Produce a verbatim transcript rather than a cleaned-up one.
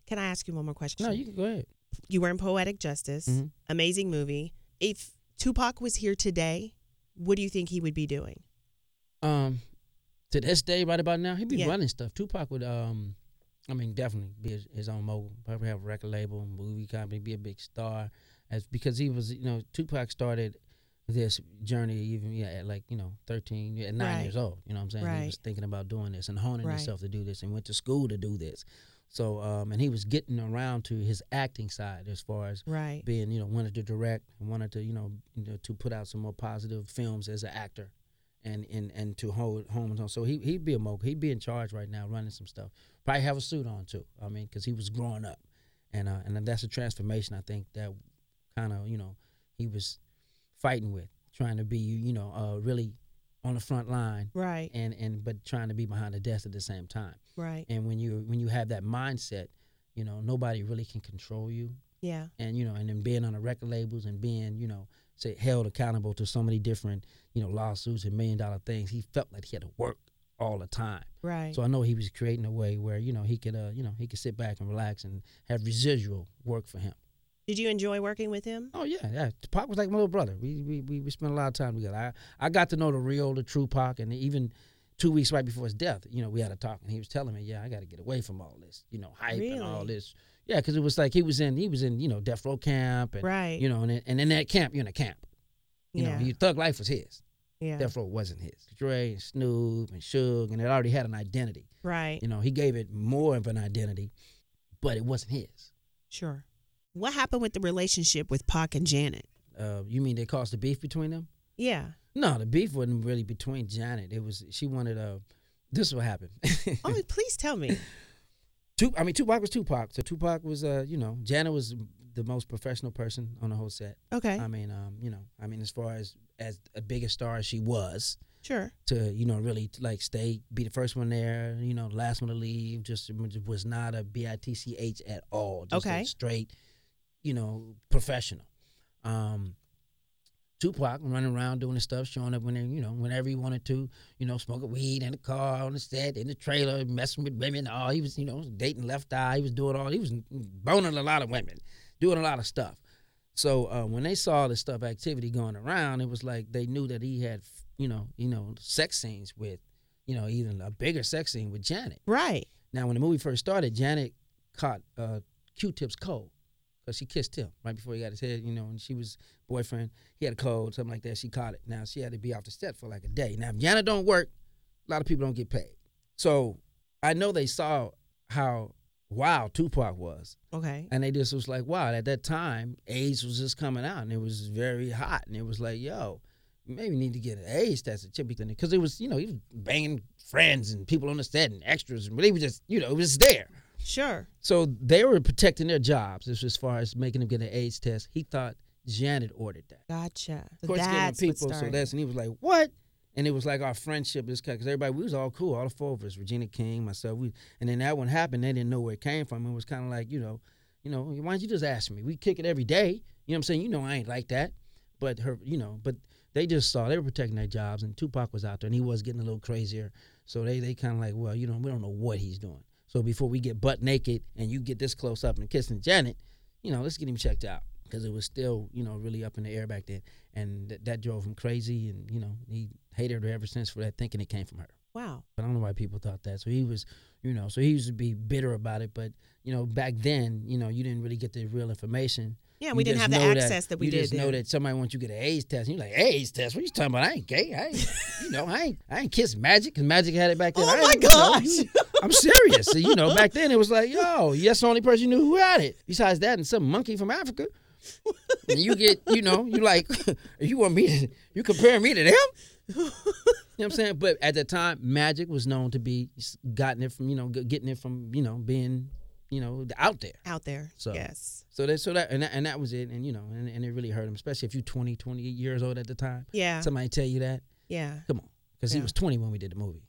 Can I ask you one more question? No, you can go ahead. You were in Poetic Justice. Mm-hmm. Amazing movie. If Tupac was here today, what do you think he would be doing? Um, to this day, right about now, he'd be Yeah. running stuff. Tupac would, um, I mean, definitely be his, his own mogul. Probably have a record label, movie company, be a big star. As because he was, you know, Tupac started this journey even yeah, at like you know thirteen, at nine Right. years old. You know what I'm saying? Right. He was thinking about doing this and honing Right. himself to do this, and went to school to do this. So, um, and he was getting around to his acting side as far as Right. being, you know, wanted to direct and wanted to, you know, you know, to put out some more positive films as an actor, and and, and to hold home. So he he'd be a mogul. He'd be in charge right now, running some stuff. Probably have a suit on too. I mean, because he was growing up, and uh, and that's a transformation I think that kind of you know he was fighting with, trying to be you know uh, really on the front line, Right. and and but trying to be behind the desk at the same time. Right. And when you when you have that mindset, you know nobody really can control you. Yeah. And you know, and then being on the record labels and being, you know, say held accountable to so many different, you know, lawsuits and million dollar things, he felt like he had to work all the time. Right. So I know he was creating a way where, you know, he could, uh, you know, he could sit back and relax and have residual work for him. Did you enjoy working with him? Oh yeah, yeah. Pac was like my little brother. We we we, we spent a lot of time together. I I got to know the real, the true Pac, and even two weeks right before his death, you know, we had a talk, and he was telling me, yeah, I got to get away from all this, you know, hype Really? and all this. Yeah, because it was like he was in he was in you know death row camp, and Right. you know, and and in that camp, you're in a camp. You Yeah. know, he, Thug Life was his. Yeah. Death Row wasn't his. Dre and Snoop and Suge, and it already had an identity. Right. You know, he gave it more of an identity, but it wasn't his. Sure. What happened with the relationship with Pac and Janet? Uh, you mean they caused the beef between them? Yeah. No, the beef wasn't really between Janet. It was she wanted uh this is what happened. Oh, please tell me. Tup- I mean, Tupac was Tupac. So Tupac was, uh, you know, Janet was the most professional person on the whole set. Okay. I mean, um, you know, I mean, as far as as a bigger star as she was, Sure. to you know really like stay, be the first one there, you know, the last one to leave, just was not a B I T C H at all. Just Okay. a straight, you know, professional. Um, Tupac running around doing his stuff, showing up when you know whenever he wanted to, you know, smoking weed in the car, on the set, in the trailer, messing with women. All he was, you know, dating Left Eye. He was doing all. He was boning a lot of women, doing a lot of stuff. So uh, when they saw the stuff activity going around, it was like they knew that he had, you know, you know, sex scenes with, you know, even a bigger sex scene with Janet. Right. Now, when the movie first started, Janet caught uh, Q-Tip's cold. Because she kissed him right before he got his head, you know, and she was boyfriend. He had a cold, something like that. She caught it. Now, she had to be off the set for like a day. Now, if Janet don't work, a lot of people don't get paid. So I know they saw how wild Tupac was. Okay. And they just was like, wow, at that time, AIDS was just coming out, and it was very hot. And it was like, yo, you maybe need to get an AIDS test at Chippy Clinic. Because it was, you know, he was banging friends and people on the set and extras. And they were just, you know, it was there. Sure. So they were protecting their jobs as, as far as making them get an AIDS test. He thought Janet ordered that. Gotcha. So Of course, getting that's people, what so started. that's, and he was like, what? And it was like our friendship, this because everybody, we was all cool, all the four of us, Regina King, myself, we, and then that one happened, they didn't know where it came from. It was kind of like, you know, you know, why don't you just ask me? We kick it every day. You know what I'm saying? You know I ain't like that. But her, you know, but they just saw, they were protecting their jobs, and Tupac was out there, and he was getting a little crazier. So they, they kind of like, well, you know, we don't know what he's doing. So before we get butt naked and you get this close up and kissing Janet, you know, let's get him checked out. Because it was still, you know, really up in the air back then. And th- that drove him crazy. And, you know, he hated her ever since for that, thinking it came from her. Wow. But I don't know why people thought that. So he was, you know, so he used to be bitter about it. But, you know, back then, you know, you didn't really get the real information. Yeah, You we didn't just have the know access that, we you did just know then. that somebody wants you to get an AIDS test. And you're like, AIDS test? What you talking about? I ain't gay. I ain't, you know, I ain't, I ain't kiss Magic because Magic had it back then. Oh, I my ain't, you know, gosh. you- I'm serious. So, you know, back then it was like, yo, that's the only person you knew who had it. Besides that and some monkey from Africa. And you get, you know, you like, you want me to, you compare me to them? You know what I'm saying? But at the time, Magic was known to be gotten it from, you know, getting it from, you know, being, you know, out there. Out there. So- Yes. So that, so that, and that, and that was it. And, you know, and, and it really hurt him, especially if you're twenty, twenty-eight years old at the time. Yeah. Somebody tell you that, Yeah. come on. Because he Yeah. was twenty when we did the movie.